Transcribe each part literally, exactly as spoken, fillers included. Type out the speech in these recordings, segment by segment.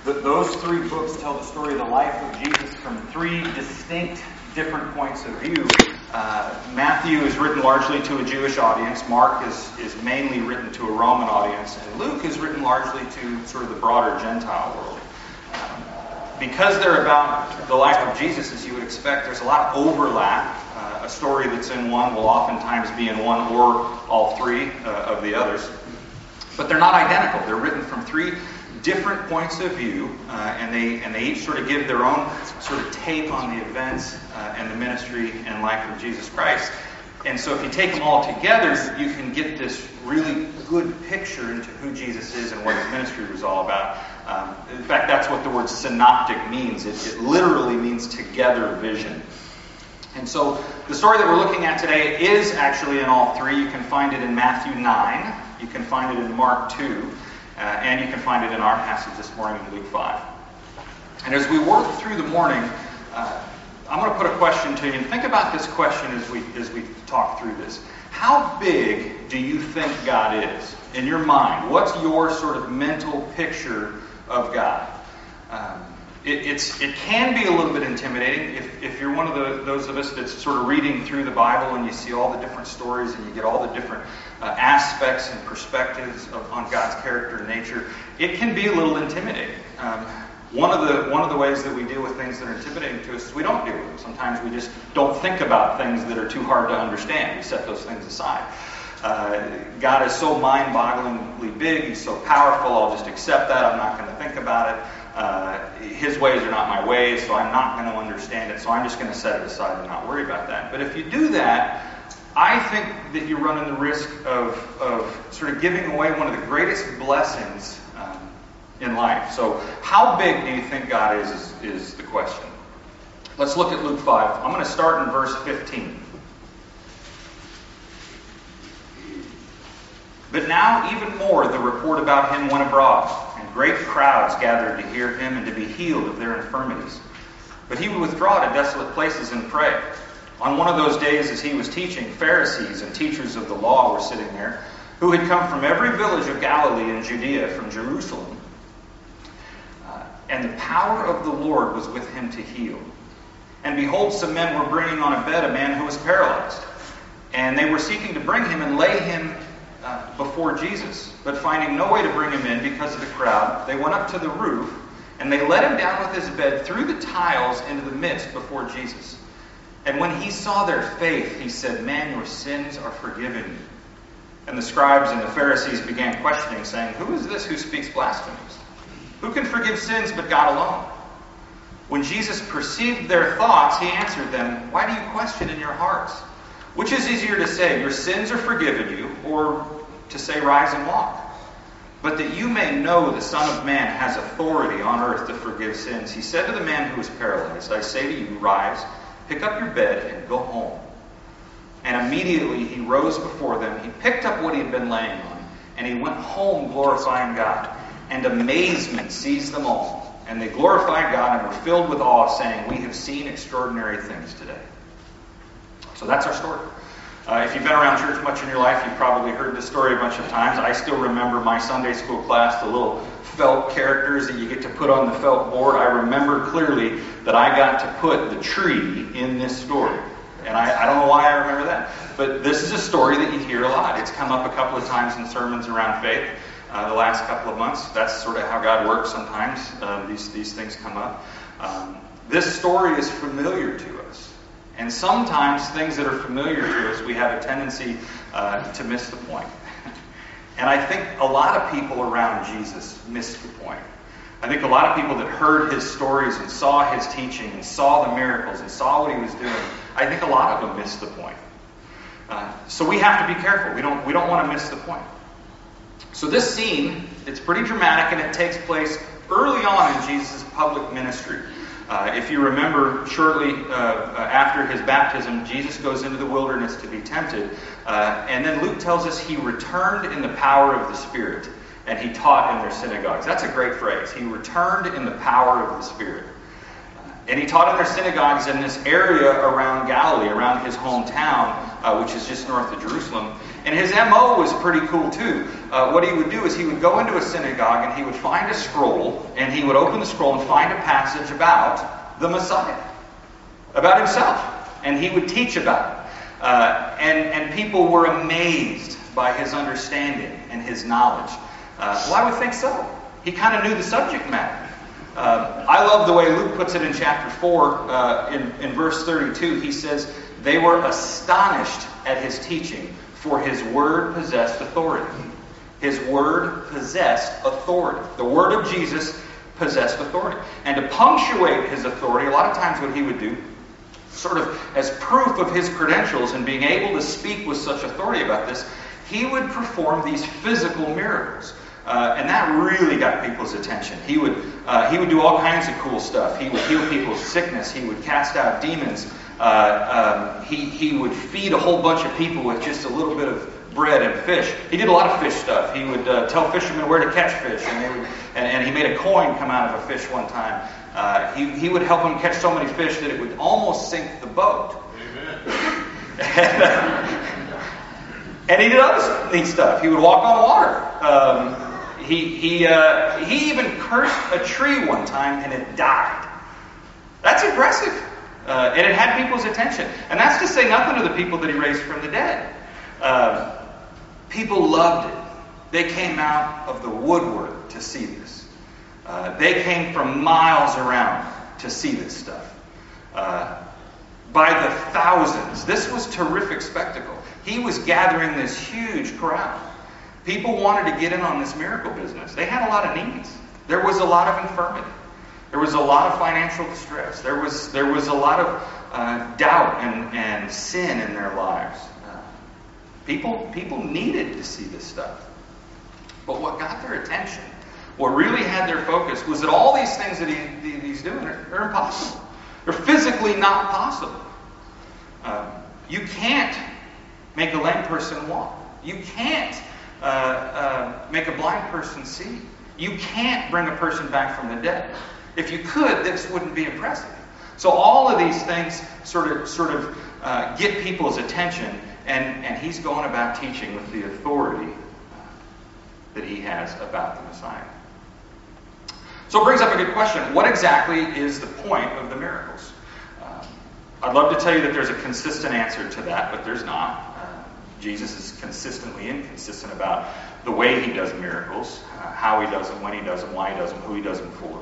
But those three books tell the story of the life of Jesus from three distinct, different points of view. Uh, Matthew is written largely to a Jewish audience. Mark is, is mainly written to a Roman audience. And Luke is written largely to sort of the broader Gentile world. Um, because they're about the life of Jesus, as you would expect, there's a lot of overlap. Uh, a story that's in one will oftentimes be in one or all three uh, of the others. But they're not identical. They're written from three different points of view, uh, and they and they each sort of give their own sort of take on the events uh, and the ministry and life of Jesus Christ. And so if you take them all together, you can get this really good picture into who Jesus is and what his ministry was all about. Um, in fact, that's what the word synoptic means. It, it literally means together vision. And so the story that we're looking at today is actually in all three. You can find it in Matthew nine. You can find it in Mark two. Uh, and you can find it in our passage this morning in Luke five. And as we work through the morning, uh, I'm going to put a question to you. And think about this question as we as we talk through this. How big do you think God is in your mind? What's your sort of mental picture of God? Um, it, it's it can be a little bit intimidating if, if you're one of the, those of us that's sort of reading through the Bible and you see all the different stories and you get all the different uh, aspects and perspectives of, on God's character and nature. It can be a little intimidating. Um, one of the one of the ways that we deal with things that are intimidating to us is we don't deal with them. Sometimes we just don't think about things that are too hard to understand. We set those things aside. Uh, God is so mind-bogglingly big. He's so powerful. I'll just accept that. I'm not going to think about it. Uh, his ways are not my ways, so I'm not going to understand it. So I'm just going to set it aside and not worry about that. But if you do that, I think that you're running the risk of, of sort of giving away one of the greatest blessings um, in life. So how big do you think God is, is, is the question. Let's look at Luke five. I'm going to start in verse fifteen. But now even more the report about him went abroad, and great crowds gathered to hear him and to be healed of their infirmities. But he would withdraw to desolate places and pray. On one of those days as he was teaching, Pharisees and teachers of the law were sitting there, who had come from every village of Galilee and Judea, from Jerusalem. Uh, and the power of the Lord was with him to heal. And behold, some men were bringing on a bed a man who was paralyzed. And they were seeking to bring him and lay him uh, before Jesus. But finding no way to bring him in because of the crowd, they went up to the roof, and they let him down with his bed through the tiles into the midst before Jesus. And when he saw their faith, he said, "Man, your sins are forgiven you." And the scribes and the Pharisees began questioning, saying, "Who is this who speaks blasphemies? Who can forgive sins but God alone?" When Jesus perceived their thoughts, he answered them, "Why do you question in your hearts? Which is easier to say, 'Your sins are forgiven you,' or to say, 'Rise and walk'? But that you may know the Son of Man has authority on earth to forgive sins, he said to the man who was paralyzed, 'I say to you, rise, pick up your bed, and go home.' And immediately he rose before them. He picked up what he had been laying on, and he went home glorifying God. And amazement seized them all. And they glorified God and were filled with awe, saying, 'We have seen extraordinary things today.'" So that's our story. Uh, if you've been around church much in your life, you've probably heard this story a bunch of times. I still remember my Sunday school class, the little felt characters that you get to put on the felt board. I remember clearly that I got to put the tree in this story. And I, I don't know why I remember that. But this is a story that you hear a lot. It's come up a couple of times in sermons around faith uh, the last couple of months. That's sort of how God works sometimes. Uh, these, these things come up. Um, this story is familiar to us. And sometimes things that are familiar to us, we have a tendency uh, to miss the point. And I think a lot of people around Jesus missed the point. I think a lot of people that heard his stories and saw his teaching and saw the miracles and saw what he was doing, I think a lot of them missed the point. Uh, so we have to be careful. We don't we don't want to miss the point. So this scene, it's pretty dramatic, and it takes place early on in Jesus' public ministry. Uh, if you remember, shortly uh, after his baptism, Jesus goes into the wilderness to be tempted. Uh, and then Luke tells us he returned in the power of the Spirit, and he taught in their synagogues. That's a great phrase. He returned in the power of the Spirit. And he taught in their synagogues in this area around Galilee, around his hometown, uh, which is just north of Jerusalem. And his M O was pretty cool too. Uh, what he would do is he would go into a synagogue and he would find a scroll, and he would open the scroll and find a passage about the Messiah, about himself, and he would teach about it. Uh, and, and people were amazed by his understanding and his knowledge. Uh, well, I would think so. He kind of knew the subject matter. Uh, I love the way Luke puts it in chapter four, uh, in, in verse thirty-two. He says, they were astonished at his teaching, for his word possessed authority. His word possessed authority. The word of Jesus possessed authority. And to punctuate his authority, a lot of times what he would do, sort of as proof of his credentials and being able to speak with such authority about this, he would perform these physical miracles. Uh, and that really got people's attention. He would uh, he would do all kinds of cool stuff. He would heal people's sickness. He would cast out demons. Uh, um, he, he would feed a whole bunch of people with just a little bit of bread and fish. He did a lot of fish stuff. He would uh, tell fishermen where to catch fish, and, they would, and, and he made a coin come out of a fish one time. Uh, he, he would help them catch so many fish that it would almost sink the boat. Amen. and, uh, and he did other neat stuff. He would walk on water. Um, he he uh, he even cursed a tree one time and it died. That's impressive. Uh, and it had people's attention. And that's to say nothing of the people that he raised from the dead. Uh, people loved it. They came out of the woodwork to see this. Uh, they came from miles around to see this stuff. Uh, by the thousands. This was terrific spectacle. He was gathering this huge crowd. People wanted to get in on this miracle business. They had a lot of needs. There was a lot of infirmity. There was a lot of financial distress. There was there was a lot of uh, doubt and, and sin in their lives. Uh, people people needed to see this stuff. But what got their attention, what really had their focus, was that all these things that he, he's doing are, are impossible. They're physically not possible. Uh, you can't make a lame person walk. You can't uh, uh, make a blind person see. You can't bring a person back from the dead. If you could, this wouldn't be impressive. So all of these things sort of sort of uh, get people's attention, and, and he's going about teaching with the authority uh, that he has about the Messiah. So it brings up a good question. What exactly is the point of the miracles? Uh, I'd love to tell you that there's a consistent answer to that, but there's not. Uh, Jesus is consistently inconsistent about the way he does miracles, uh, how he does them, when he does them, why he does them, who he does them for.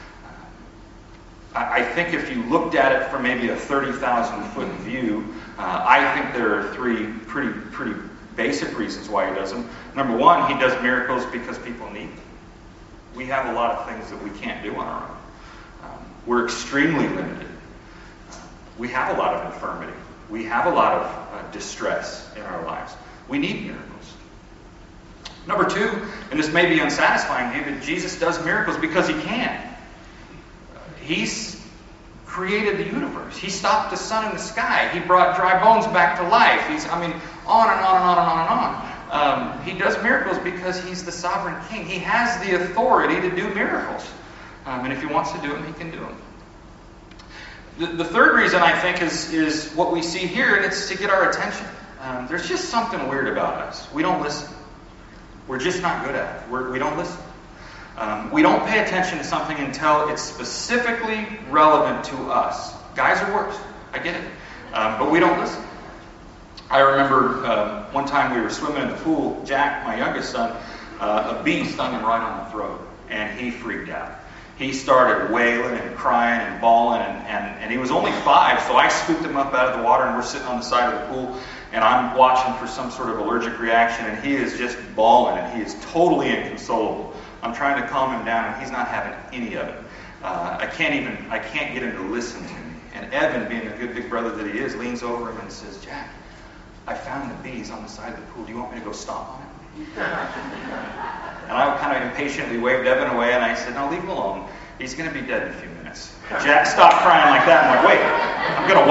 I think if you looked at it from maybe a thirty thousand foot view, uh, I think there are three pretty pretty basic reasons why he does them. Number one, he does miracles because people need them. We have a lot of things that we can't do on our own. Um, we're extremely limited. Uh, we have a lot of infirmity. We have a lot of uh, distress in our lives. We need miracles. Number two, and this may be unsatisfying to you, but Jesus does miracles because he can. He's created the universe. He stopped the sun in the sky. He brought dry bones back to life. He's, I mean, on and on and on and on and on. Um, he does miracles because he's the sovereign king. He has the authority to do miracles. Um, and if he wants to do them, he can do them. The, the third reason, I think, is, is what we see here, and it's to get our attention. Um, there's just something weird about us. We don't listen. We're just not good at it. We're, we don't listen. Um, we don't pay attention to something until it's specifically relevant to us. Guys are worse. I get it. Um, but we don't listen. I remember um, one time we were swimming in the pool. Jack, my youngest son, uh, a bee stung him right on the throat, and he freaked out. He started wailing and crying and bawling, and, and, and he was only five, so I scooped him up out of the water, and we're sitting on the side of the pool, and I'm watching for some sort of allergic reaction, and he is just bawling, and he is totally inconsolable. I'm trying to calm him down, and he's not having any of it. Uh, I can't even, I can't get him to listen to me. And Evan, being a good big brother that he is, leans over him and says, "Jack, I found the bees on the side of the pool. Do you want me to go stomp on it?" And I kind of impatiently waved Evan away, and I said, "No, leave him alone. He's going to be dead in a few minutes." Jack stopped crying like that. I'm like, "Wait, I'm going to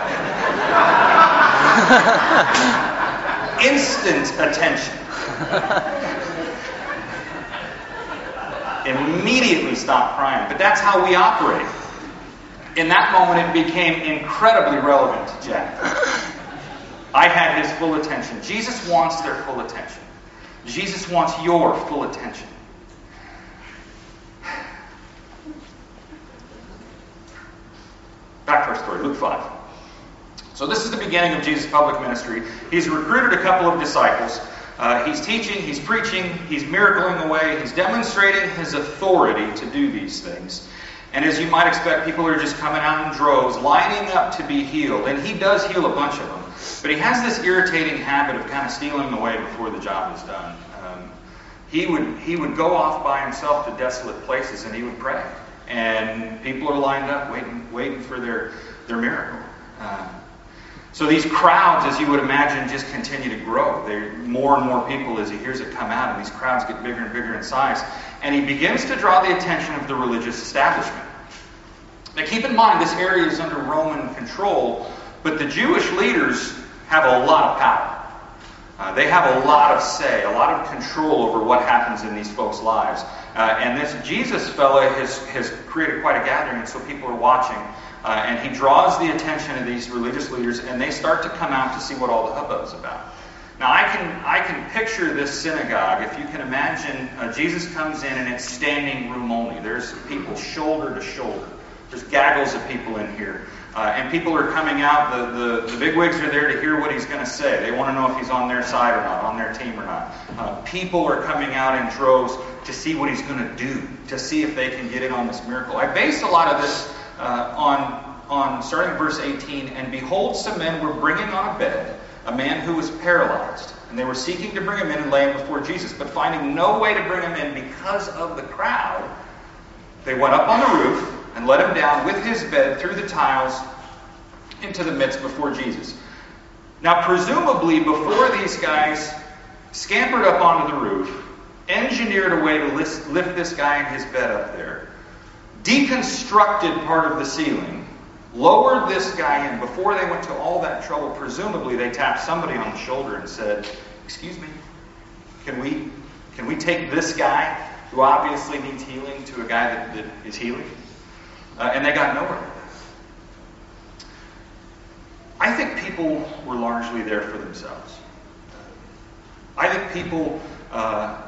what?" Instant attention. Immediately stop crying. But that's how we operate. In that moment, it became incredibly relevant to Jack. I had his full attention. Jesus wants their full attention. Jesus wants your full attention. Back to our story, Luke five. So this is the beginning of Jesus' public ministry. He's recruited a couple of disciples. Uh, he's teaching, he's preaching, he's miracling away, he's demonstrating his authority to do these things. And as you might expect, people are just coming out in droves, lining up to be healed. And he does heal a bunch of them. But he has this irritating habit of kind of stealing away before the job is done. Um, he would he would go off by himself to desolate places and he would pray. And people are lined up waiting waiting for their, their miracle. Uh, so these crowds, as you would imagine, just continue to grow. There are more and more people as he hears it come out, and these crowds get bigger and bigger in size. And he begins to draw the attention of the religious establishment. Now keep in mind, this area is under Roman control, but the Jewish leaders have a lot of power. Uh, they have a lot of say, a lot of control over what happens in these folks' lives. Uh, and this Jesus fella has, has created quite a gathering, and so people are watching. Uh, and he draws the attention of these religious leaders, and they start to come out to see what all the hubbub is about. Now, I can I can picture this synagogue. If you can imagine, uh, Jesus comes in, and it's standing room only. There's people shoulder to shoulder. There's gaggles of people in here. Uh, and people are coming out. The, the, the bigwigs are there to hear what he's going to say. They want to know if he's on their side or not, on their team or not. Uh, people are coming out in droves to see what he's going to do, to see if they can get in on this miracle. I base a lot of this uh, on, on starting in verse eighteen. And behold, some men were bringing on a bed a man who was paralyzed. And they were seeking to bring him in and lay him before Jesus. But finding no way to bring him in because of the crowd, they went up on the roof and let him down with his bed through the tiles into the midst before Jesus. Now, presumably, before these guys scampered up onto the roof, engineered a way to lift, lift this guy in his bed up there, deconstructed part of the ceiling, lowered this guy in, before they went to all that trouble, presumably they tapped somebody on the shoulder and said, "Excuse me, can we can we take this guy, who obviously needs healing, to a guy that, that is healing?" Uh, and they got nowhere with that. I think people were largely there for themselves. I think people uh,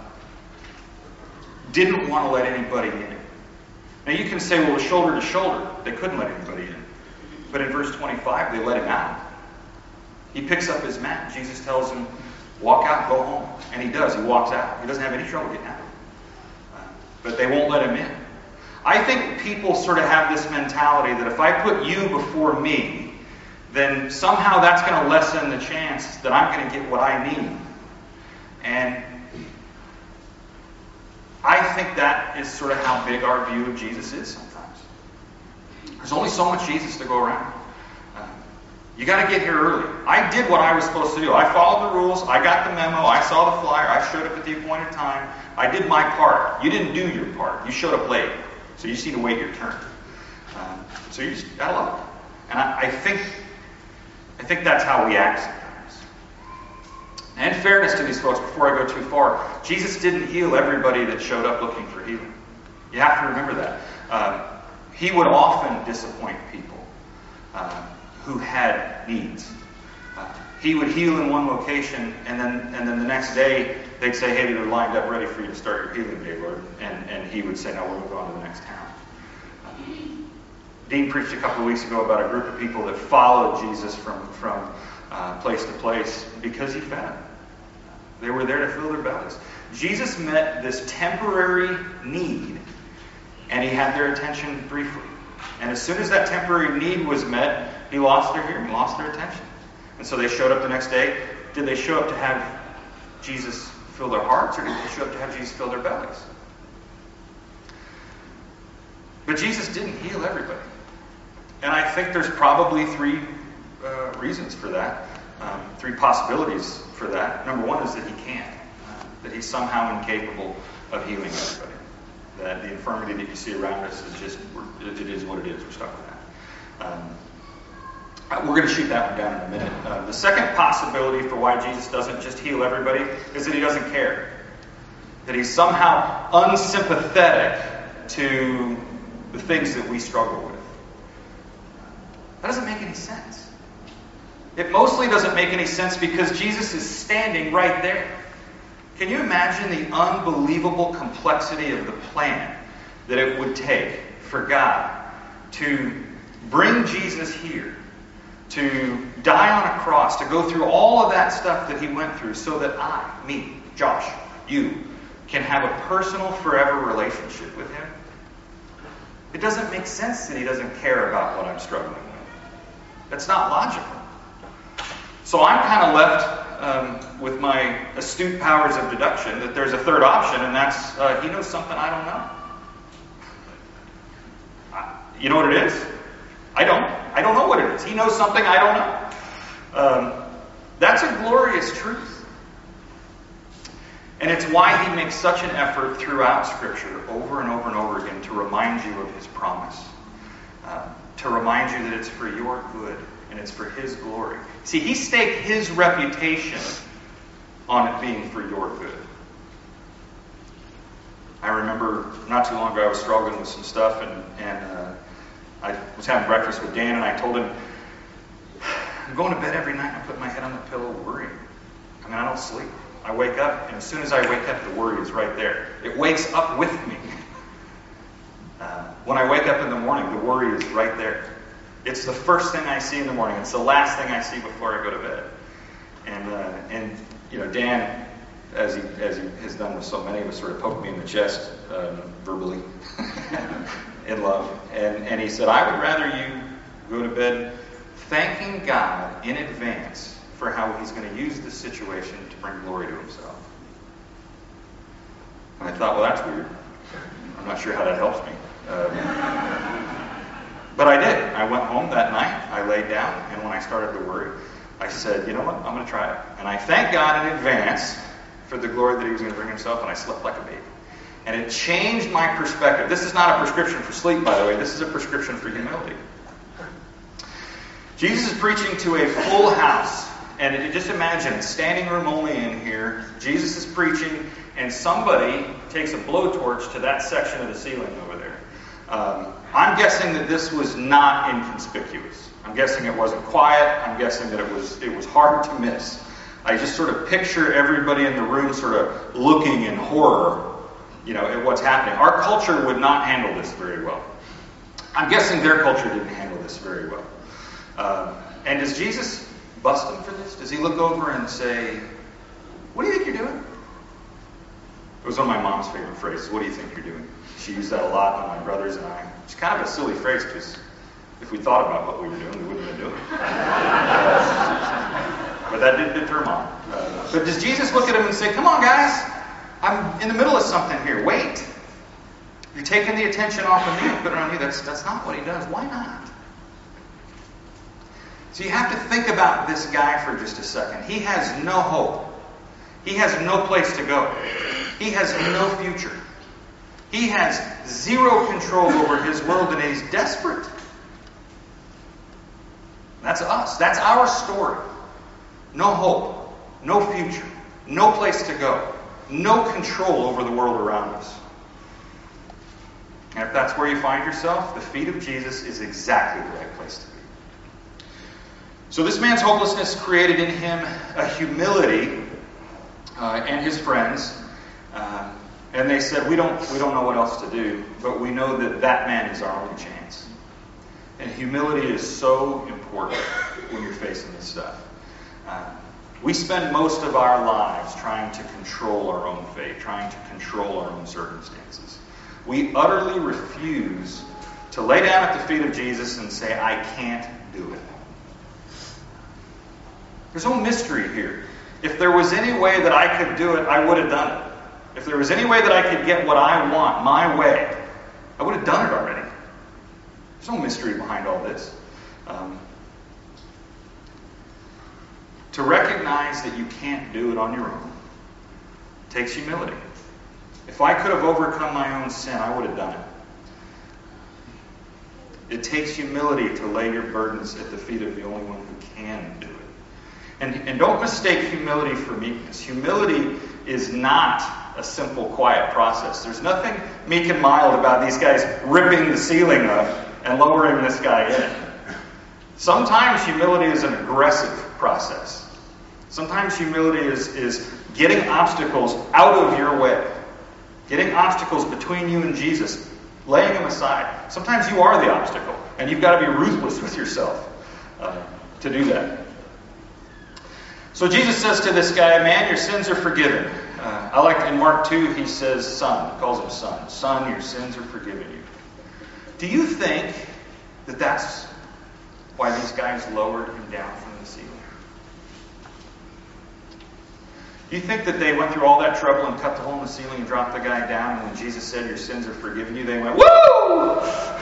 didn't want to let anybody in. Now you can say, well, it was shoulder to shoulder. They couldn't let anybody in. But in verse twenty-five, they let him out. He picks up his mat. Jesus tells him, walk out, go home. And he does. He walks out. He doesn't have any trouble getting out. Uh, but they won't let him in. I think people sort of have this mentality that if I put you before me, then somehow that's going to lessen the chance that I'm going to get what I need. And I think that is sort of how big our view of Jesus is sometimes. There's only so much Jesus to go around. Uh, you got to get here early. I did what I was supposed to do. I followed the rules. I got the memo. I saw the flyer. I showed up at the appointed time. I did my part. You didn't do your part. You showed up late. So you just need to wait your turn. Um, so you just got luck. And I, I think I think that's how we act sometimes. And in fairness to these folks, before I go too far, Jesus didn't heal everybody that showed up looking for healing. You have to remember that. Um, he would often disappoint people uh, who had needs. Uh, he would heal in one location, and then and then the next day they'd say, "Hey, they're lined up ready for you to start your healing day, Lord." And, and he would say, "No, we'll move on to the next town." Uh, Dean preached a couple of weeks ago about a group of people that followed Jesus from, from uh, place to place because he fed them. They were there to fill their bellies. Jesus met this temporary need, and he had their attention briefly. And as soon as that temporary need was met, he lost their hearing, lost their attention. And so they showed up the next day. Did they show up to have Jesus fill their hearts, or did they show up to have Jesus fill their bellies? But Jesus didn't heal everybody. And I think there's probably three uh, reasons for that, um, three possibilities for that. Number one is that he can't, uh, that he's somehow incapable of healing everybody. That the infirmity that you see around us is just, it is what it is. We're stuck with that. Um, We're going to shoot that one down in a minute. Uh, the second possibility for why Jesus doesn't just heal everybody is that he doesn't care. That he's somehow unsympathetic to the things that we struggle with. That doesn't make any sense. It mostly doesn't make any sense because Jesus is standing right there. Can you imagine the unbelievable complexity of the plan that it would take for God to bring Jesus here, to die on a cross, to go through all of that stuff that he went through so that I, me, Josh, you, can have a personal forever relationship with him? It doesn't make sense that he doesn't care about what I'm struggling with. That's not logical. So I'm kind of left um, with my astute powers of deduction that there's a third option, and that's uh, he knows something I don't know. I, you know what it is? I don't. I don't know what it is. He knows something I don't know. Um, that's a glorious truth. And it's why he makes such an effort throughout Scripture, over and over and over again, to remind you of his promise. Uh, to remind you that it's for your good and it's for his glory. See, he staked his reputation on it being for your good. I remember not too long ago I was struggling with some stuff, and, and uh, I was having breakfast with Dan, and I told him, I'm going to bed every night and I put my head on the pillow worrying. I mean, I don't sleep. I wake up, and as soon as I wake up, the worry is right there. It wakes up with me. Uh, when I wake up in the morning, the worry is right there. It's the first thing I see in the morning. It's the last thing I see before I go to bed. And, uh, and you know, Dan, as he, as he has done with so many of us, sort of poked me in the chest um, verbally in love. And, and he said, I would rather you go to bed thanking God in advance for how he's going to use this situation to bring glory to himself. And I thought, well, that's weird. I'm not sure how that helps me. Um, but I did. I went home that night. I laid down. And when I started to worry, I said, you know what? I'm going to try it. And I thank God in advance for the glory that he was going to bring himself. And I slept like a baby. And it changed my perspective. This is not a prescription for sleep, by the way. This is a prescription for humility. Jesus is preaching to a full house. And just imagine, standing room only in here, Jesus is preaching, and somebody takes a blowtorch to that section of the ceiling over there. Um, I'm guessing that this was not inconspicuous. I'm guessing it wasn't quiet. I'm guessing that it was it was hard to miss. I just sort of picture everybody in the room sort of looking in horror, you know, at what's happening. Our culture would not handle this very well. I'm guessing their culture didn't handle this very well. Uh, and does Jesus bust him for this? Does he look over and say, what do you think you're doing? It was one of my mom's favorite phrases, what do you think you're doing? She used that a lot on my brothers and I. It's kind of a silly phrase because if we thought about what we were doing, we wouldn't have been doing it. Uh, but that did deter mom. Uh, but does Jesus look at him and say, come on guys, I'm in the middle of something here. Wait. You're taking the attention off of me and putting it on you. That's, that's not what he does. Why not? So you have to think about this guy for just a second. He has no hope. He has no place to go. He has no future. He has zero control over his world, and he's desperate. That's us. That's our story. No hope. No future. No place to go. No control over the world around us. And if that's where you find yourself, the feet of Jesus is exactly the right place to be. So this man's hopelessness created in him a humility, uh, and his friends, uh, and they said, we don't, we don't know what else to do, but we know that that man is our only chance. And humility is so important when you're facing this stuff. Uh, we spend most of our lives trying to control our own fate, trying to control our own circumstances. We utterly refuse to lay down at the feet of Jesus and say, I can't do it. There's no mystery here. If there was any way that I could do it, I would have done it. If there was any way that I could get what I want my way, I would have done it already. There's no mystery behind all this. Um, to recognize that you can't do it on your own takes humility. If I could have overcome my own sin, I would have done it. It takes humility to lay your burdens at the feet of the only one who can do it. And, and don't mistake humility for meekness. Humility is not a simple, quiet process. There's nothing meek and mild about these guys ripping the ceiling up and lowering this guy in. Sometimes humility is an aggressive process. Sometimes humility is, is getting obstacles out of your way. Getting obstacles between you and Jesus. Laying them aside. Sometimes you are the obstacle. And you've got to be ruthless with yourself uh, to do that. So Jesus says to this guy, man, your sins are forgiven. Uh, I like in Mark two, he says son. He calls him son. Son, your sins are forgiven you. Do you think that that's why these guys lowered him down from the ceiling? Do you think that they went through all that trouble and cut the hole in the ceiling and dropped the guy down, and when Jesus said your sins are forgiven you, they went, woo!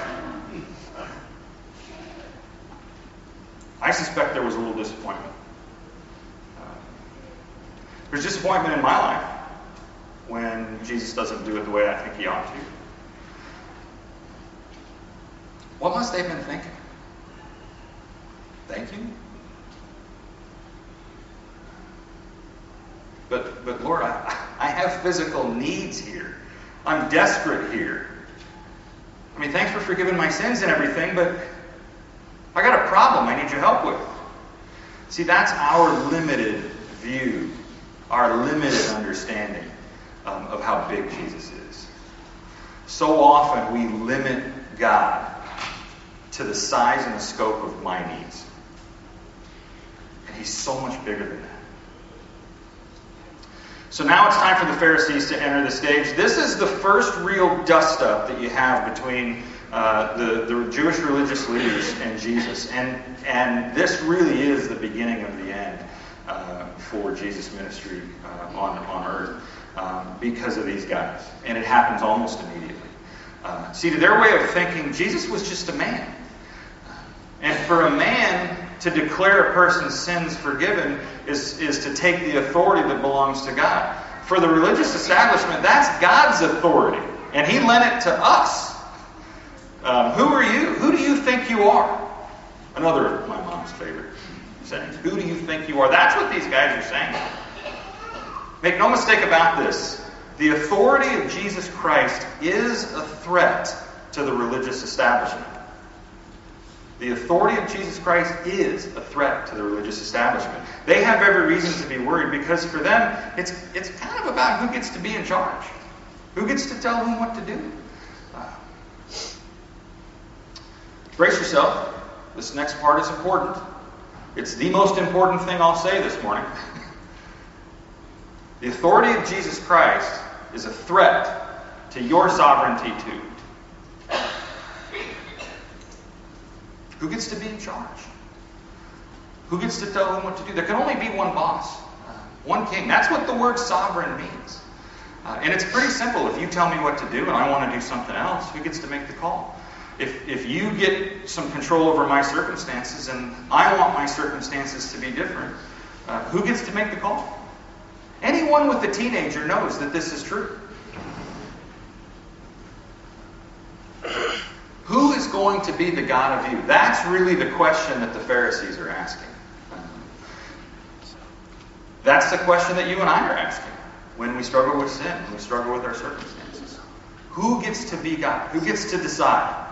I suspect there was a little disappointment. Uh, there's disappointment in my life when Jesus doesn't do it the way I think he ought to. What must they have been thinking? Thank you? But, but Lord, I, I have physical needs here. I'm desperate here. I mean, thanks for forgiving my sins and everything, but I got a problem I need your help with. See, that's our limited view, our limited understanding um, of how big Jesus is. So often we limit God to the size and the scope of my needs. And he's so much bigger than that. So now it's time for the Pharisees to enter the stage. This is the first real dust-up that you have between uh, the, the Jewish religious leaders and Jesus. And, and this really is the beginning of the end uh, for Jesus' ministry uh, on, on earth um, because of these guys. And it happens almost immediately. Uh, see, to their way of thinking, Jesus was just a man. And for a man to declare a person's sins forgiven is, is to take the authority that belongs to God. For the religious establishment, that's God's authority. And he lent it to us. Um, who are you? Who do you think you are? Another of my mom's favorite sayings. Who do you think you are? That's what these guys are saying. Make no mistake about this. The authority of Jesus Christ is a threat to the religious establishment. The authority of Jesus Christ is a threat to the religious establishment. They have every reason to be worried because for them, it's it's kind of about who gets to be in charge. Who gets to tell whom what to do. Uh, brace yourself. This next part is important. It's the most important thing I'll say this morning. The authority of Jesus Christ is a threat to your sovereignty too. Who gets to be in charge? Who gets to tell them what to do? There can only be one boss, uh, one king. That's what the word sovereign means. Uh, and it's pretty simple. If you tell me what to do and I want to do something else, who gets to make the call? If, if you get some control over my circumstances and I want my circumstances to be different, uh, who gets to make the call? Anyone with a teenager knows that this is true. Who is going to be the God of you? That's really the question that the Pharisees are asking. That's the question that you and I are asking when we struggle with sin, when we struggle with our circumstances. Who gets to be God? Who gets to decide?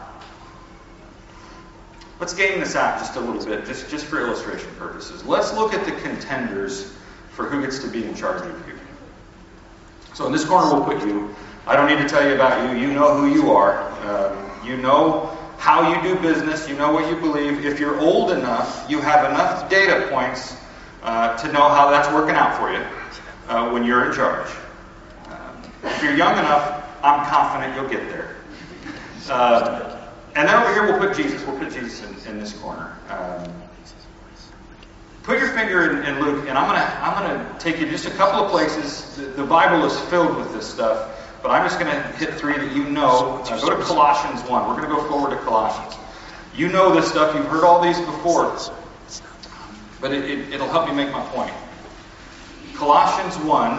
Let's game this out just a little bit, just, just for illustration purposes. Let's look at the contenders for who gets to be in charge of you. So in this corner we'll put you. I don't need to tell you about you. You know who you are. Um, You know how you do business. You know what you believe. If you're old enough, you have enough data points uh, to know how that's working out for you uh, when you're in charge. Um, if you're young enough, I'm confident you'll get there. Uh, and then over here, we'll put Jesus. We'll put Jesus in, in this corner. Um, put your finger in, in Luke, and I'm gonna I'm gonna take you just a couple of places. The, the Bible is filled with this stuff. But I'm just going to hit three that you know. Uh, go to Colossians one. We're going to go forward to Colossians. You know this stuff. You've heard all these before. But it, it, it'll help me make my point. Colossians one.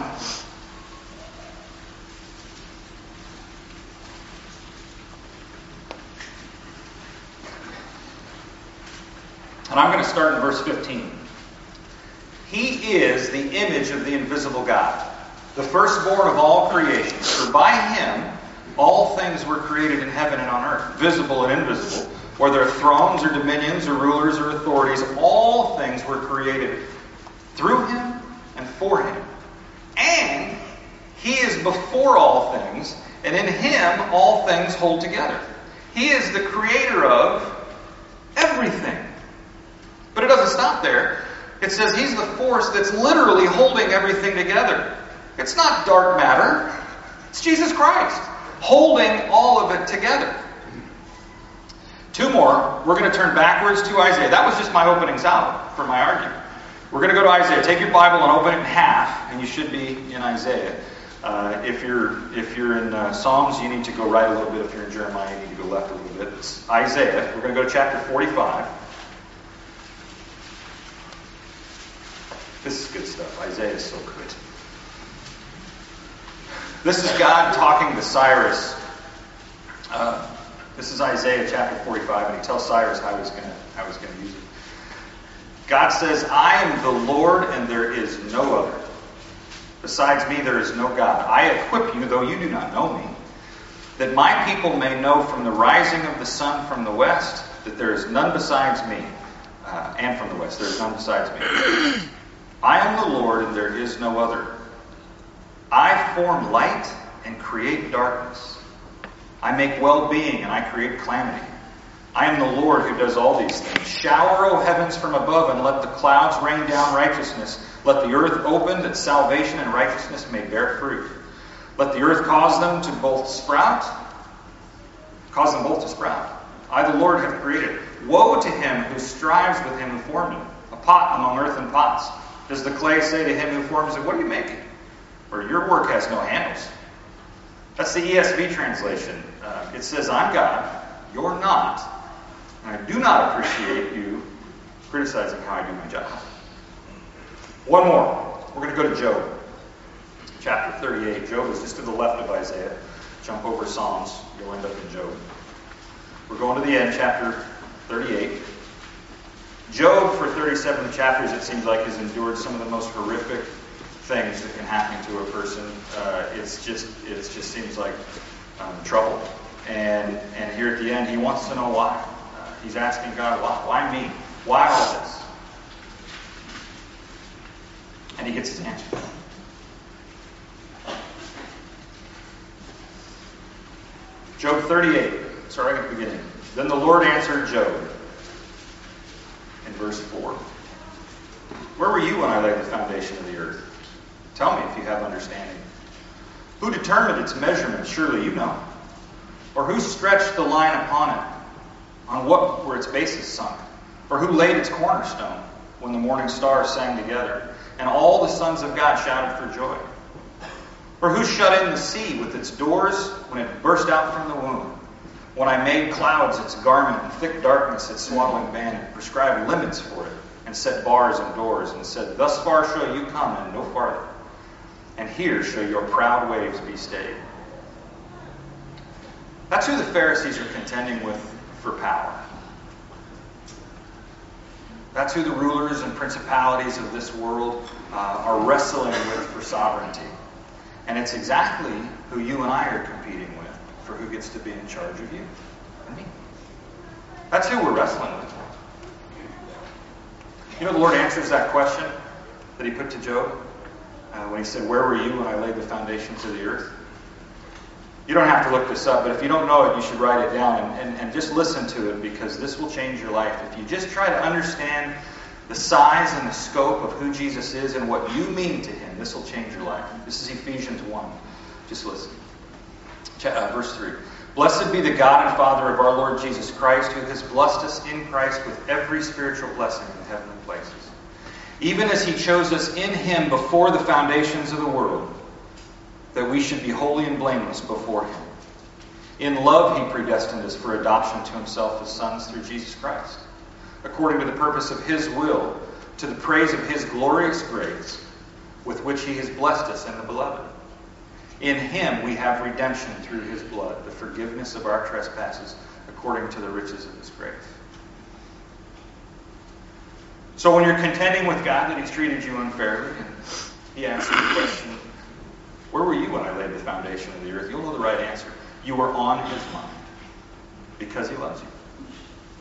And I'm going to start in verse fifteen. He is the image of the invisible God, the firstborn of all creation. For by him all things were created in heaven and on earth, visible and invisible, Whether thrones or dominions or rulers or authorities, all things were created through him and for him. And he is before all things, and in him all things hold together. He is the creator of everything. But it doesn't stop there. It says he's the force that's literally holding everything together. It's not dark matter. It's Jesus Christ holding all of it together. Two more. We're going to turn backwards to Isaiah. That was just my opening salvo for my argument. We're going to go to Isaiah. Take your Bible and open it in half, and you should be in Isaiah. Uh, if you're if you're in uh, Psalms, you need to go right a little bit. If you're in Jeremiah, you need to go left a little bit. It's Isaiah. We're going to go to chapter forty-five. This is good stuff. Isaiah is so good. This is God talking to Cyrus. Uh, this is Isaiah chapter forty-five, and he tells Cyrus how he's going to how he's going to use it. God says, "I am the Lord, and there is no other. Besides me, there is no God. I equip you, though you do not know me, that my people may know from the rising of the sun from the west that there is none besides me, uh, and from the west there is none besides me. I am the Lord, and there is no other. I form light and create darkness. I make well-being and I create calamity. I am the Lord who does all these things. Shower, O heavens, from above, and let the clouds rain down righteousness. Let the earth open, that salvation and righteousness may bear fruit. Let the earth cause them to both sprout, cause them both to sprout. I, the Lord, have created. Woe to him who strives with him who formed him, a pot among earthen pots. Does the clay say to him who forms it, what are you making? Or your work has no handles. That's the E S V translation. Uh, it says, I'm God, you're not, and I do not appreciate you criticizing how I do my job. One more. We're going to go to Job. Chapter thirty-eight. Job is just to the left of Isaiah. Jump over Psalms. You'll end up in Job. We're going to the end, chapter thirty-eight. Job, for thirty-seven chapters, it seems like, has endured some of the most horrific things that can happen to a person. Uh, it's just, it just seems like um, trouble. And and here at the end, he wants to know why. Uh, he's asking God, why, why me? Why all this? And he gets his answer. Job thirty-eight, starting at the beginning. Then the Lord answered Job in verse four. Where were you when I laid the foundation of the earth? Tell me if you have understanding. Who determined its measurement? Surely you know. Or who stretched the line upon it? On what were its bases sunk? Or who laid its cornerstone when the morning stars sang together, and all the sons of God shouted for joy? Or who shut in the sea with its doors when it burst out from the womb? When I made clouds its garment and thick darkness its swaddling band, and prescribed limits for it, and set bars and doors, and said, thus far shall you come, and no farther. And here shall your proud waves be stayed. That's who the Pharisees are contending with for power. That's who the rulers and principalities of this world uh, are wrestling with for sovereignty. And it's exactly who you and I are competing with for who gets to be in charge of you and me. That's who we're wrestling with. You know, the Lord answers that question that he put to Job uh, when he said, where were you when I laid the foundations of the earth? You don't have to look this up, but if you don't know it, you should write it down and, and, and just listen to it, because this will change your life. If you just try to understand the size and the scope of who Jesus is and what you mean to him, this will change your life. This is Ephesians one. Just listen. Uh, verse three. Blessed be the God and Father of our Lord Jesus Christ, who has blessed us in Christ with every spiritual blessing in heavenly places, even as he chose us in him before the foundations of the world, that we should be holy and blameless before him. In love he predestined us for adoption to himself as sons through Jesus Christ, according to the purpose of his will, to the praise of his glorious grace, with which he has blessed us in the beloved. In him we have redemption through his blood, the forgiveness of our trespasses, according to the riches of his grace. So when you're contending with God that he's treated you unfairly, and he asks you the question, where were you when I laid the foundation of the earth? You'll know the right answer. You were on his mind because he loves you.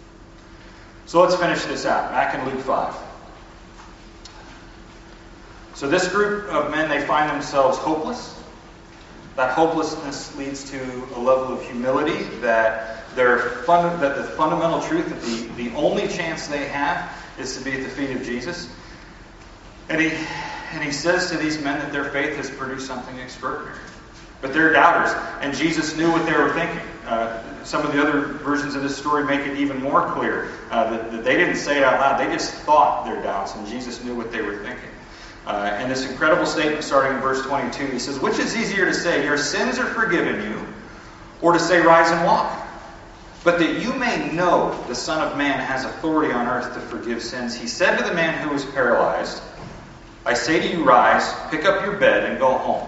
So let's finish this out. Back in Luke five. So this group of men, they find themselves hopeless. That hopelessness leads to a level of humility that their fun, that the fundamental truth that the, the only chance they have is to be at the feet of Jesus. And he and he says to these men that their faith has produced something extraordinary. But they're doubters, and Jesus knew what they were thinking. Uh, some of the other versions of this story make it even more clear uh, that, that they didn't say it out loud. They just thought their doubts, and Jesus knew what they were thinking. Uh, and this incredible statement starting in verse twenty-two, he says, "Which is easier to say, 'Your sins are forgiven you,' or to say, 'Rise and walk'? But that you may know the Son of Man has authority on earth to forgive sins, he said to the man who was paralyzed, 'I say to you, rise, pick up your bed, and go home.'"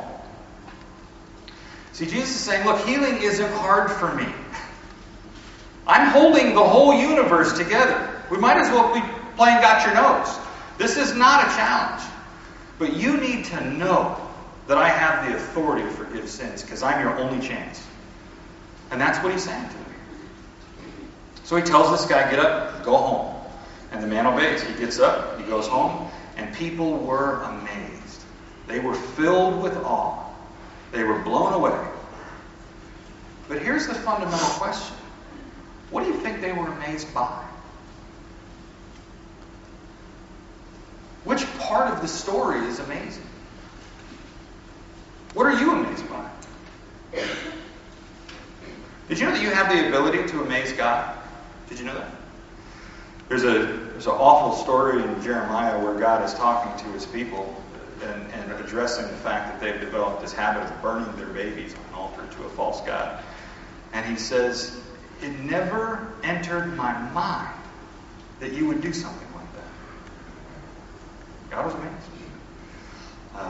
See, Jesus is saying, look, healing isn't hard for me. I'm holding the whole universe together. We might as well be playing Got Your Nose. This is not a challenge. But you need to know that I have the authority to forgive sins because I'm your only chance. And that's what he's saying to me. So he tells this guy, get up, go home. And the man obeys. He gets up, he goes home, and people were amazed. They were filled with awe. They were blown away. But here's the fundamental question. What do you think they were amazed by? Which part of the story is amazing? What are you amazed by? Did you know that you have the ability to amaze God? Did you know that? There's a there's an awful story in Jeremiah where God is talking to his people and, and addressing the fact that they've developed this habit of burning their babies on an altar to a false god. And he says, "It never entered my mind that you would do something like that." God was amazed. Uh,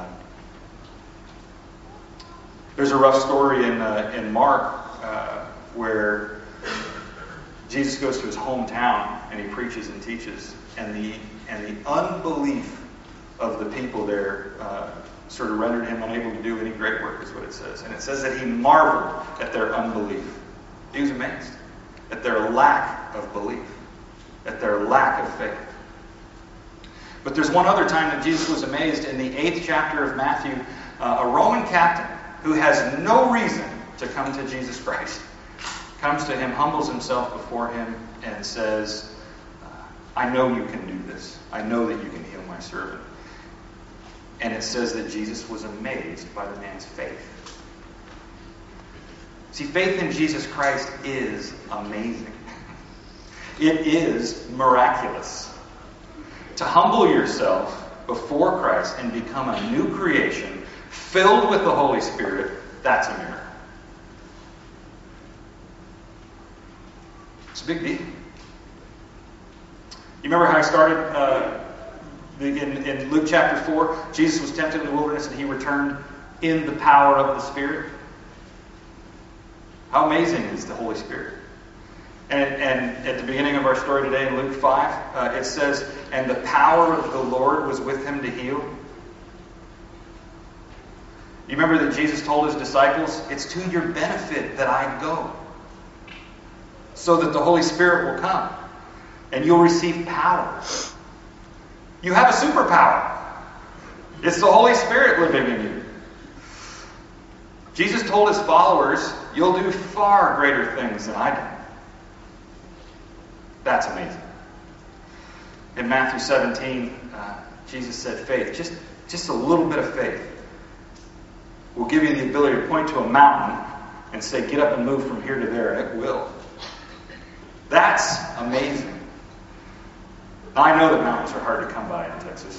there's a rough story in uh, in Mark uh, where Jesus goes to his hometown and he preaches and teaches, and the and the unbelief of the people there uh, sort of rendered him unable to do any great work, is what it says. And it says that he marveled at their unbelief. He was amazed at their lack of belief, at their lack of faith. But there's one other time that Jesus was amazed in the eighth chapter of Matthew. Uh, a Roman captain who has no reason to come to Jesus Christ comes to him, humbles himself before him, and says, "I know you can do this. I know that you can heal my servant." And it says that Jesus was amazed by the man's faith. See, faith in Jesus Christ is amazing. It is miraculous. To humble yourself before Christ and become a new creation filled with the Holy Spirit, that's a miracle. It's a big deal. You remember how I started uh, in, in Luke chapter four? Jesus was tempted in the wilderness and he returned in the power of the Spirit. How amazing is the Holy Spirit? And, and at the beginning of our story today in Luke five, uh, it says, "And the power of the Lord was with him to heal." You remember that Jesus told his disciples, "It's to your benefit that I go, so that the Holy Spirit will come, and you'll receive power." You have a superpower. It's the Holy Spirit living in you. Jesus told his followers, "You'll do far greater things than I do." That's amazing. In Matthew seventeen, uh, Jesus said faith, just, just a little bit of faith, will give you the ability to point to a mountain and say, "Get up and move from here to there," and it will. That's amazing. Now, I know that mountains are hard to come by in Texas.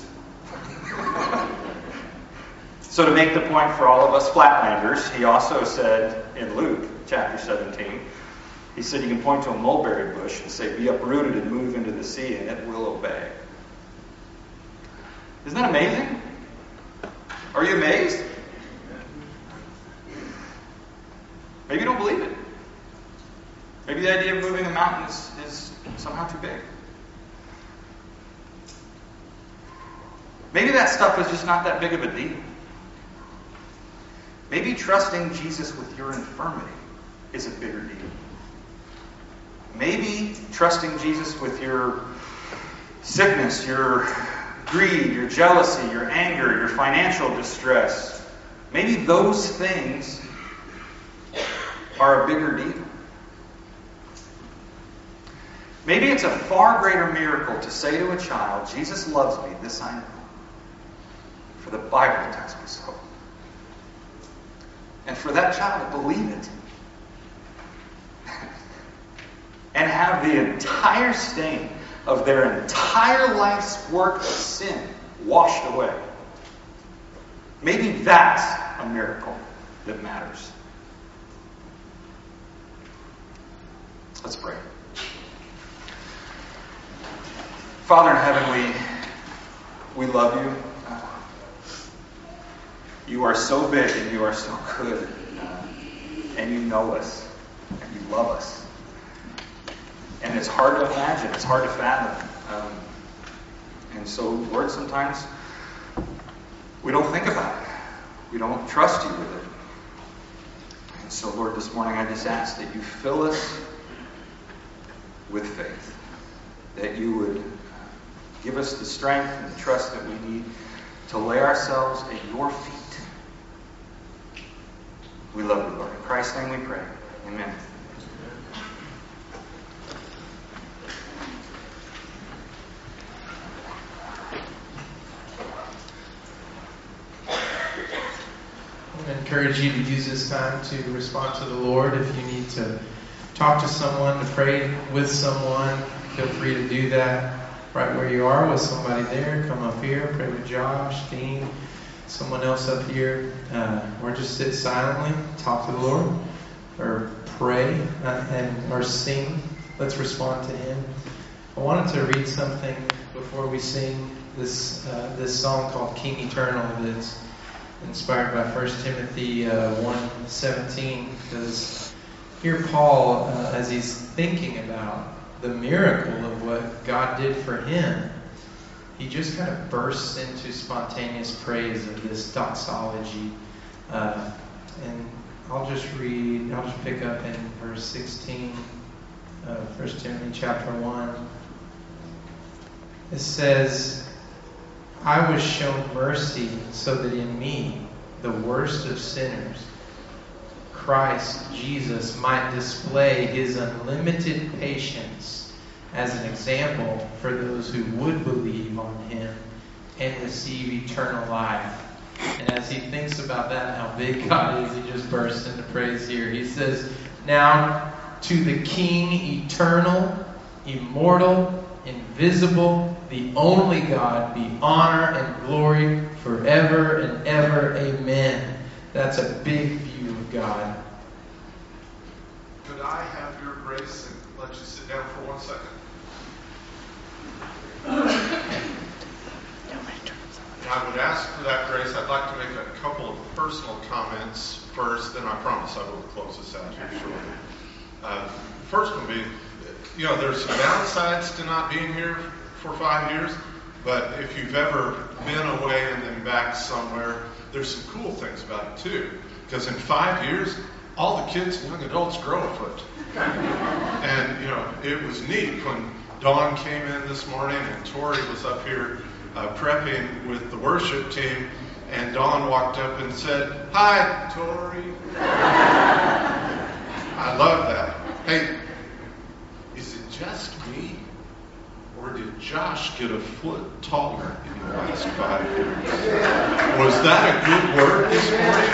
So to make the point for all of us flatlanders, he also said in Luke chapter seventeen, he said you can point to a mulberry bush and say, "Be uprooted and move into the sea," and it will obey. Isn't that amazing? Are you amazed? Maybe you don't believe it. Maybe the idea of moving a mountain is, is somehow too big. Maybe that stuff is just not that big of a deal. Maybe trusting Jesus with your infirmity is a bigger deal. Maybe trusting Jesus with your sickness, your greed, your jealousy, your anger, your financial distress. Maybe those things are a bigger deal. Maybe it's a far greater miracle to say to a child, Jesus loves me, this I know. For the Bible tells me so. And for that child to believe it. And have the entire stain of their entire life's work of sin washed away. Maybe that's a miracle that matters. Let's pray. Father in heaven, we, we love you. Uh, you are so big and you are so good. Uh, and you know us. And you love us. And it's hard to imagine. It's hard to fathom. Um, and so, Lord, sometimes we don't think about it. We don't trust you with it. And so, Lord, this morning I just ask that you fill us with faith. That you would give us the strength and the trust that we need to lay ourselves at your feet. We love you, Lord. In Christ's name we pray. Amen. I encourage you to use this time to respond to the Lord. If you need to talk to someone, to pray with someone, feel free to do that right where you are with somebody there. Come up here, pray with Josh, Dean, someone else up here. Uh, or just sit silently, talk to the Lord, or pray uh, and or sing. Let's respond to Him. I wanted to read something before we sing this uh, this song called King Eternal that's inspired by First Timothy uh, one seventeen, because here Paul, uh, as he's thinking about the miracle of what God did for him, he just kind of bursts into spontaneous praise of this doxology. Uh, and I'll just read, I'll just pick up in verse sixteen of First Timothy chapter one. It says, I was shown mercy so that in me, the worst of sinners, Christ Jesus might display His unlimited patience as an example for those who would believe on Him and receive eternal life. And as he thinks about that and how big God is, he just bursts into praise here. He says, now to the King eternal, immortal, invisible, the only God, be honor and glory forever and ever. Amen. That's a big view of God. Could I have your grace and let you sit down for one second? And I would ask for that grace. I'd like to make a couple of personal comments first, then I promise I will close this out here shortly. Uh, first one be, you know, there's some downsides to not being here for five years, but if you've ever been away and then back somewhere, there's some cool things about it too. Because in five years, all the kids and young adults grow a foot. And, you know, it was neat when Dawn came in this morning and Tori was up here uh, prepping with the worship team, and Dawn walked up and said, hi, Tori. I love that. Hey, is it just me? Or did Josh get a foot taller in the last five years? Was that a good word this morning?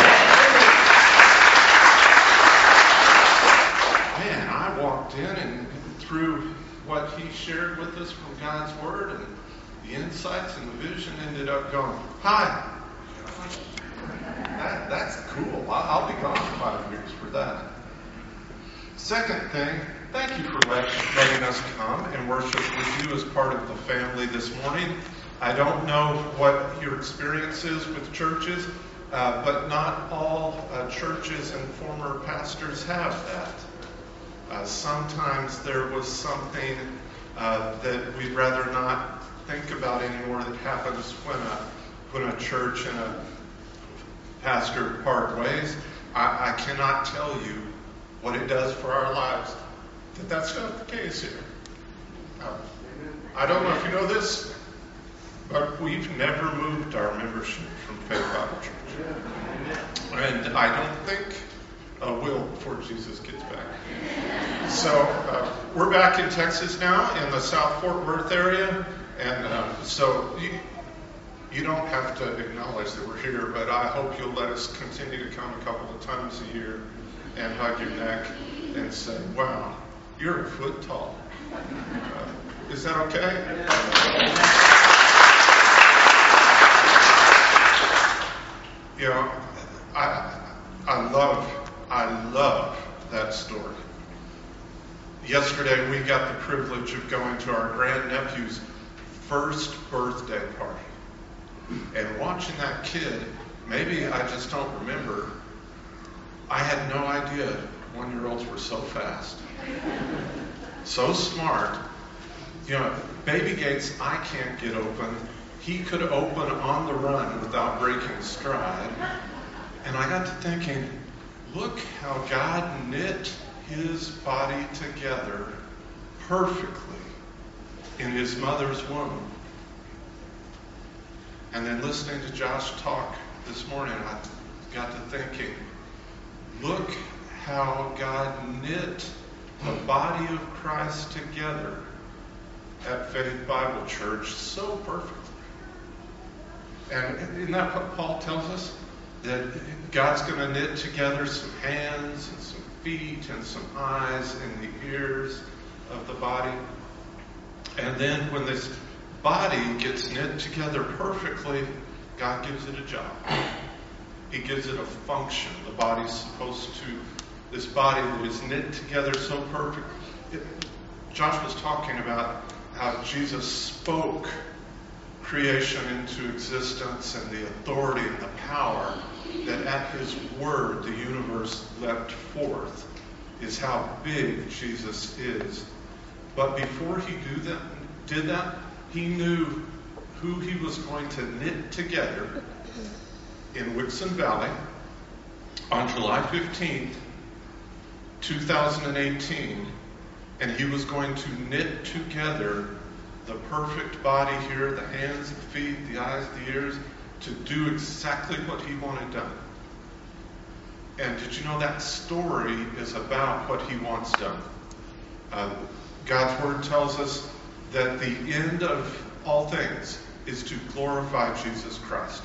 Man, I walked in and through what he shared with us from God's Word and the insights and the vision ended up going, hi. That, that's cool. I'll be gone for five years for that. Second thing, thank you for letting us come and worship with you as part of the family this morning. I don't know what your experience is with churches, uh, but not all uh, churches and former pastors have that. Uh, sometimes there was something uh, that we'd rather not think about anymore that happens when a, when a church and a pastor part ways. I, I cannot tell you what it does for our lives that that's not the case here. Uh, I don't know if you know this, but we've never moved our membership from Faith Bible Church. And I don't think uh, will before Jesus gets back. So uh, we're back in Texas now, in the South Fort Worth area. And uh, so you, you don't have to acknowledge that we're here, but I hope you'll let us continue to come a couple of times a year and hug your neck and say, wow, you're a foot tall. Uh, is that okay? You know, I, I love, I love that story. Yesterday we got the privilege of going to our grandnephew's first birthday party. And watching that kid, maybe I just don't remember, I had no idea one-year-olds were so fast. So smart. You know, baby gates I can't get open. He could open on the run without breaking stride. And I got to thinking, look how God knit his body together perfectly in his mother's womb. And then listening to Josh talk this morning, I got to thinking, look how God knit the body of Christ together at Faith Bible Church so perfectly. And isn't that what Paul tells us? That God's going to knit together some hands and some feet and some eyes and the ears of the body. And then when this body gets knit together perfectly, God gives it a job. He gives it a function. The body's supposed to, this body that is knit together so perfect. It, Josh was talking about how Jesus spoke creation into existence and the authority and the power that at his word the universe leapt forth is how big Jesus is. But before he do that, did that, he knew who he was going to knit together in Wixon Valley on July fifteenth, two thousand eighteen, and he was going to knit together the perfect body here, the hands, the feet, the eyes, the ears, to do exactly what he wanted done. And did you know that story is about what he wants done? Uh, God's Word tells us that the end of all things is to glorify Jesus Christ.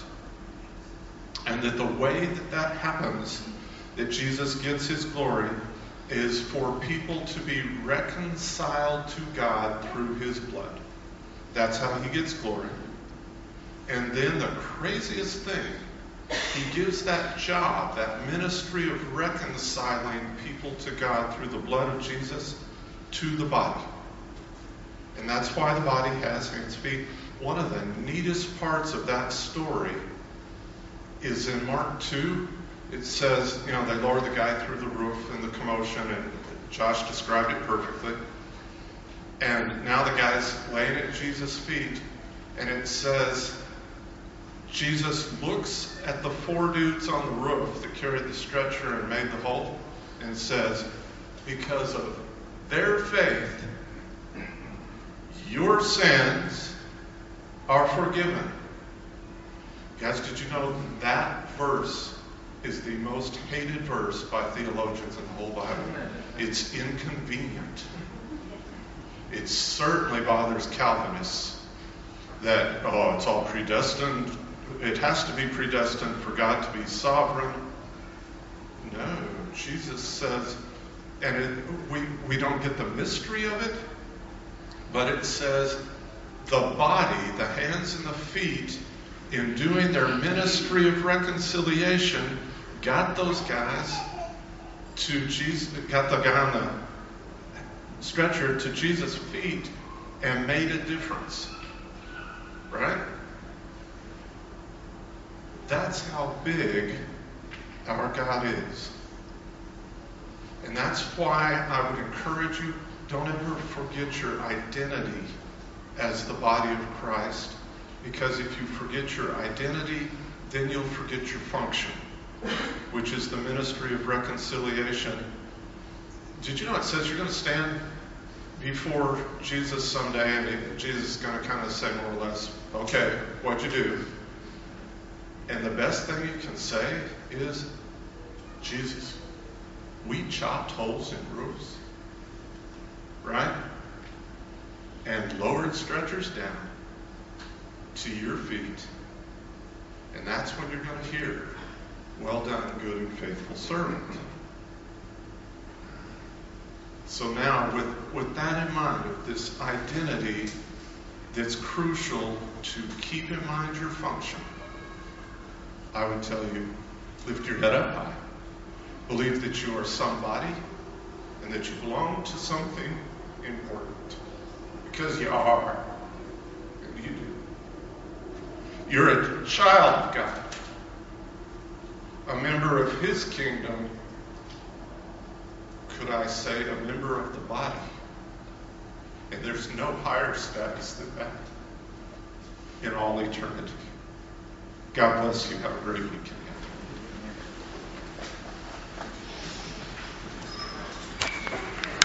And that the way that that happens, that Jesus gets his glory, is for people to be reconciled to God through his blood. That's how he gets glory. And then the craziest thing, he gives that job, that ministry of reconciling people to God through the blood of Jesus to the body. And that's why the body has hands, feet. One of the neatest parts of that story is in Mark two. It says, you know, they lower the guy through the roof in the commotion, and Josh described it perfectly. And now the guy's laying at Jesus' feet, and it says, Jesus looks at the four dudes on the roof that carried the stretcher and made the hole, and says, because of their faith, your sins are forgiven. Guys, did you know that verse is the most hated verse by theologians in the whole Bible? It's inconvenient. It certainly bothers Calvinists that, oh, it's all predestined. It has to be predestined for God to be sovereign. No, Jesus says, and it, we, we don't get the mystery of it, but it says the body, the hands and the feet, in doing their ministry of reconciliation, got those guys to Jesus, got the guy on the stretcher to Jesus' feet and made a difference. Right? That's how big our God is. And that's why I would encourage you, don't ever forget your identity as the body of Christ. Because if you forget your identity, then you'll forget your function, which is the ministry of reconciliation. Did you know it says you're going to stand before Jesus someday, and Jesus is going to kind of say more or less, okay, what'd you do? And the best thing you can say is, Jesus, we chopped holes in roofs, right? And lowered stretchers down to your feet. And that's when you're going to hear, well done, good and faithful servant. So now, with, with that in mind, with this identity that's crucial to keep in mind your function, I would tell you, lift your head up high. Believe that you are somebody and that you belong to something important. Because you are. And you do. You're a child of God. A member of His kingdom. Could I say a member of the body? And there's no higher status than that in all eternity. God bless you. Have a great weekend.